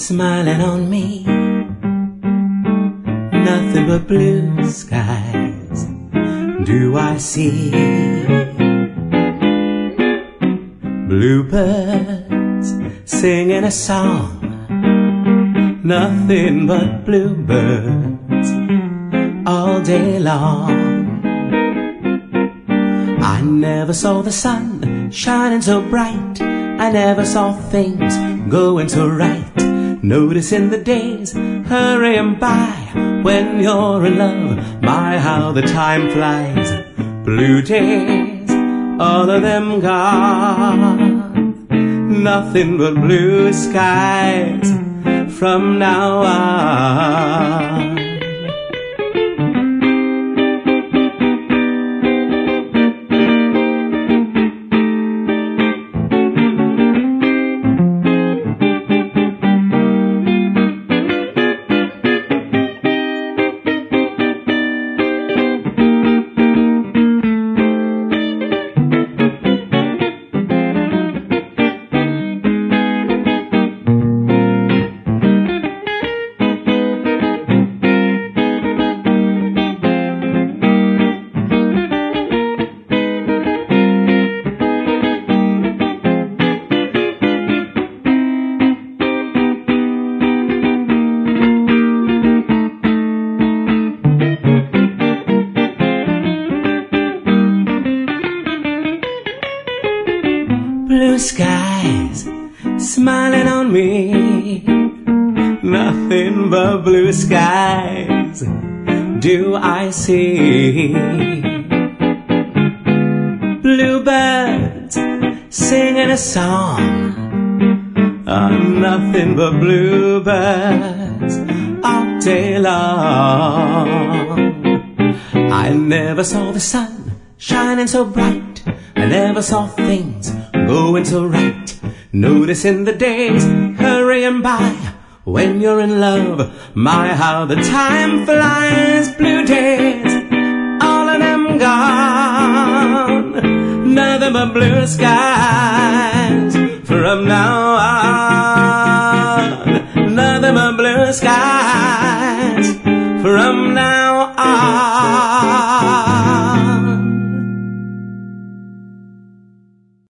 smiling on me. Nothing but blue skies do I see. Bluebirds singing a song. Nothing but bluebirds all day long. I never saw the sun shining so bright. I never saw things going so right. Noticing the days hurrying by when you're in love. My, how the time flies. Blue days, all of them gone. Nothing but blue skies from now on. Blue skies smiling on me. Nothing but blue skies do I see. Bluebirds singing a song. Nothing but bluebirds all day long. I never saw the sun shining so bright. I never saw things going so right. Noticing the days hurrying by when you're in love. My, how the time flies. Blue days, all of them gone. Nothing but blue skies from now